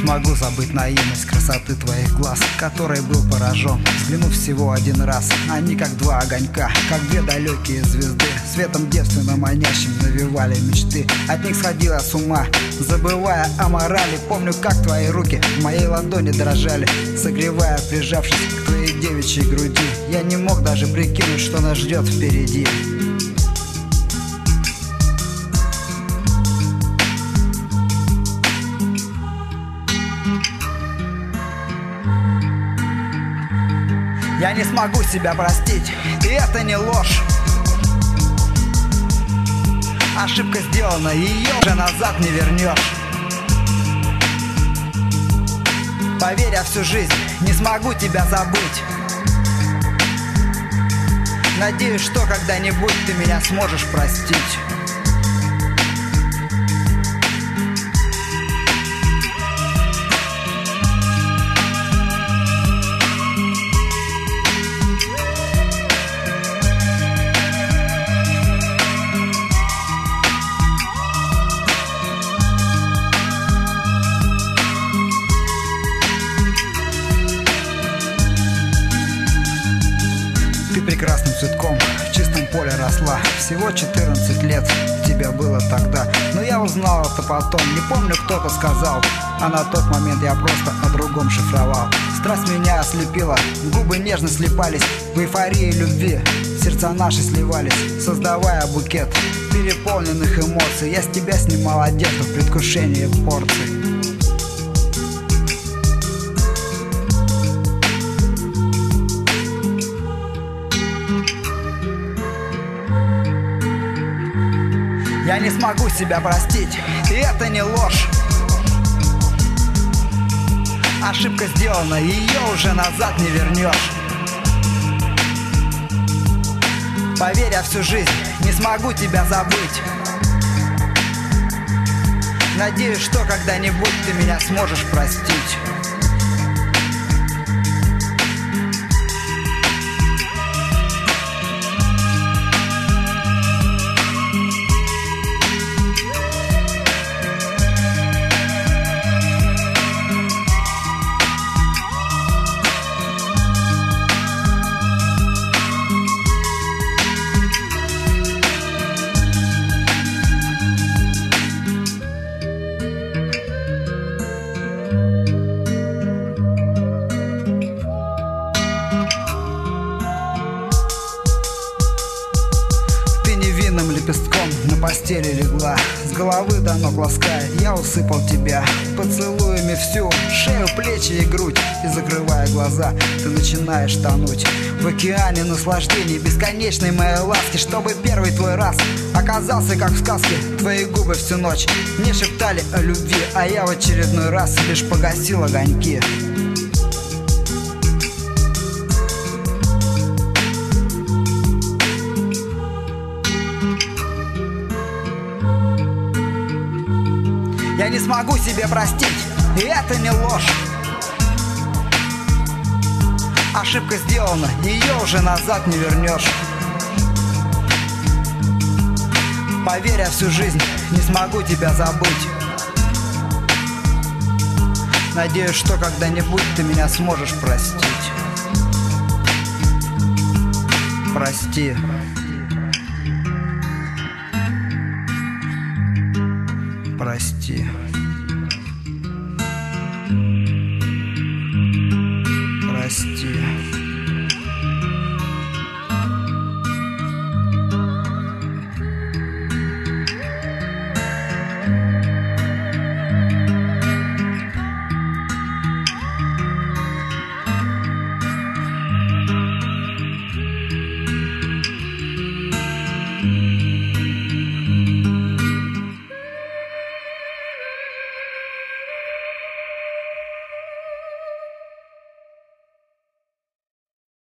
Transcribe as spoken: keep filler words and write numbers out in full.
смогу забыть наивность красоты твоих глаз, которой был поражен, взглянув всего один раз. Они как два огонька, как две далекие звезды, светом девственно манящим навевали мечты. От них сходила с ума, забывая о морали. Помню, как твои руки в моей ладони дрожали, согревая, прижавшись к твоей девичьей груди. Я не мог даже прикинуть, что нас ждет впереди. Я не смогу себя простить, и это не ложь. Ошибка сделана, ее уже назад не вернешь. Поверь, я всю жизнь не смогу тебя забыть. Надеюсь, что когда-нибудь ты меня сможешь простить. Ты прекрасным цветком в чистом поле росла. Всего четырнадцать лет тебе было тогда, но я узнал это потом. Не помню, кто-то сказал, а на тот момент я просто о другом шифровал. Страсть меня ослепила, губы нежно слипались в эйфории любви. Сердца наши сливались, создавая букет переполненных эмоций. Я с тебя снимал одежду в предвкушении порций. Я не смогу себя простить, и это не ложь. Ошибка сделана, ее уже назад не вернешь. Поверь, я всю жизнь не смогу тебя забыть. Надеюсь, что когда-нибудь ты меня сможешь простить. Лепестком на постели легла, с головы до ног лаская, я усыпал тебя поцелуями всю шею, плечи и грудь. И закрывая глаза, ты начинаешь тонуть в океане наслаждений бесконечной моей ласки. Чтобы первый твой раз оказался как в сказке, твои губы всю ночь не шептали о любви, а я в очередной раз лишь погасил огоньки. Я не смогу себе простить, и это не ложь. Ошибка сделана, ее уже назад не вернешь. Поверь, я всю жизнь не смогу тебя забыть. Надеюсь, что когда-нибудь ты меня сможешь простить. Прости. Прости.